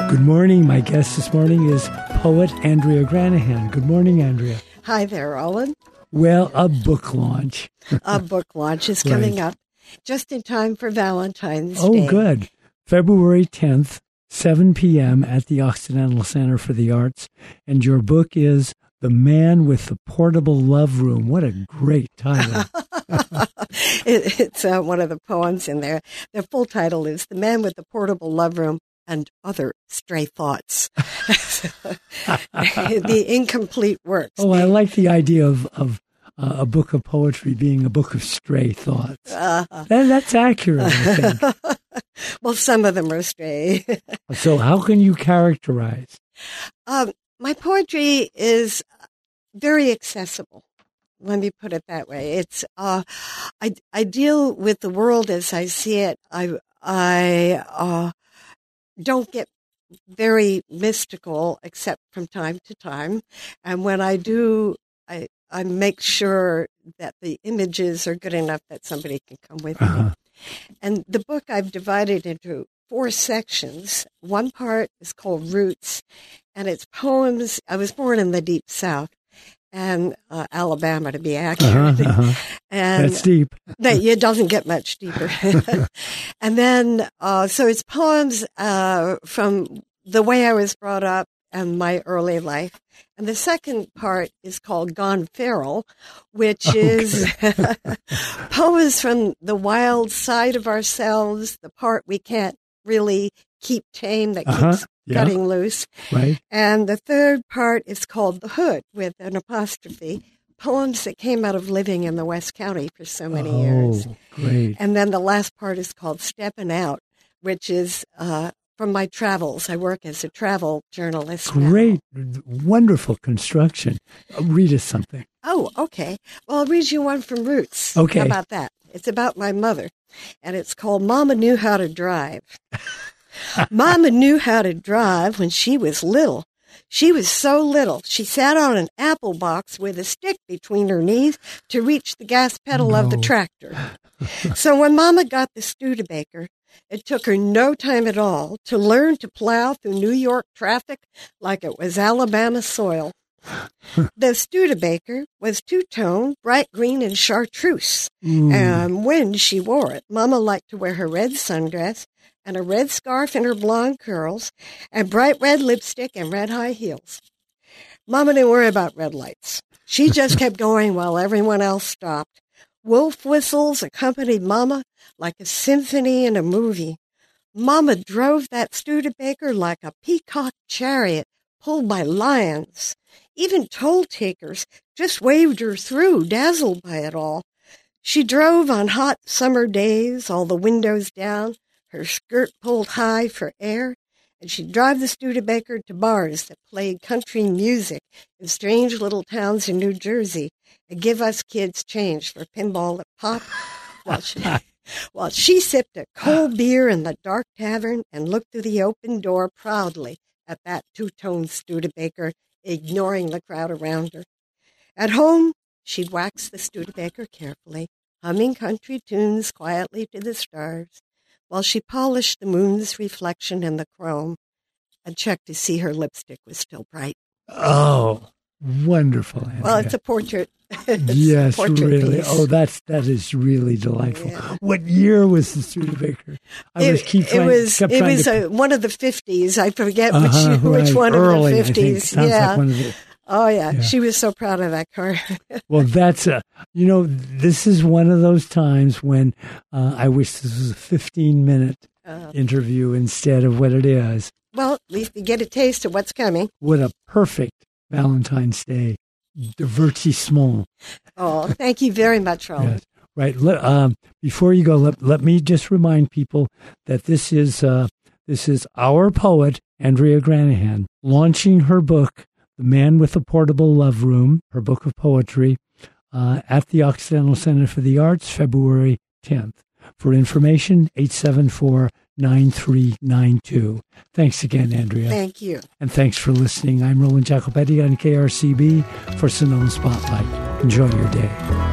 Good morning. My guest this morning is poet Andrea Granahan. Good morning, Andrea. Hi there, Roland. Well, a book launch. A book launch is coming up just in time for Valentine's Day. Oh, good. February 10th, 7 p.m. at the Occidental Center for the Arts. And your book is The Man with the Portable Love Room. What a great title. It's one of the poems in there. The full title is The Man with the Portable Love Room and Other Stray Thoughts. The incomplete works. Oh, I like the idea of a book of poetry being a book of stray thoughts. That's accurate, I think. Well, some of them are stray. So how can you characterize? My poetry is very accessible. Let me put it that way. It's I deal with the world as I see it. I don't get very mystical except from time to time. And when I do, I make sure that the images are good enough that somebody can come with me. And the book I've divided into 4 sections. One part is called Roots, and it's poems. I was born in the Deep South, and Alabama, to be accurate. And that's deep. It doesn't get much deeper. And then, so it's poems from the way I was brought up and my early life. And the second part is called Gone Feral, which is poems from the wild side of ourselves, the part we can't really keep tame, that keeps cutting loose. Right. And the third part is called The Hood, with an apostrophe, poems that came out of living in the West County for so many years. Great. And then the last part is called Steppin' Out, which is from my travels. I work as a travel journalist. Great. Wonderful construction. Read us something. Oh, okay. Well, I'll read you one from Roots. Okay. How about that? It's about my mother, and it's called Mama Knew How to Drive. Mama knew how to drive when she was little. She was so little, she sat on an apple box with a stick between her knees to reach the gas pedal of the tractor. So when Mama got the Studebaker, it took her no time at all to learn to plow through New York traffic like it was Alabama soil. The Studebaker was two-tone, bright green, and chartreuse. And when she wore it, Mama liked to wear her red sundress and a red scarf in her blonde curls and bright red lipstick and red high heels. Mama didn't worry about red lights. She just kept going while everyone else stopped. Wolf whistles accompanied Mama like a symphony in a movie. Mama drove that Studebaker like a peacock chariot pulled by lions. Even toll-takers just waved her through, dazzled by it all. She drove on hot summer days, all the windows down, her skirt pulled high for air, and she'd drive the Studebaker to bars that played country music in strange little towns in New Jersey and give us kids change for pinball at pop while she sipped a cold beer in the dark tavern and looked through the open door proudly at that two-tone Studebaker, ignoring the crowd around her. At home, she'd wax the Studebaker carefully, humming country tunes quietly to the stars, while she polished the moon's reflection in the chrome and checked to see her lipstick was still bright. Oh, wonderful, Andrea. Well, it's a portrait. Yes, really. Piece. Oh, that is really delightful. Yeah. What year was the Studebaker? It was one of the 50s. I forget which one Early, of the 50s. Like one of the, oh, yeah. She was so proud of that car. Well, that's, this is one of those times when I wish this was a 15-minute interview instead of what it is. Well, at least you get a taste of what's coming. What a perfect Valentine's Day divertissement. Oh, thank you very much, Roland. Yes. Right. Before you go, let me just remind people that this is our poet, Andrea Granahan, launching her book, The Man with the Portable Love Room, her book of poetry, at the Occidental Center for the Arts, February 10th. For information, 874-9392. Thanks again, Andrea. Thank you. And thanks for listening. I'm Roland Jacopetti on KRCB for Sonoma Spotlight. Enjoy your day.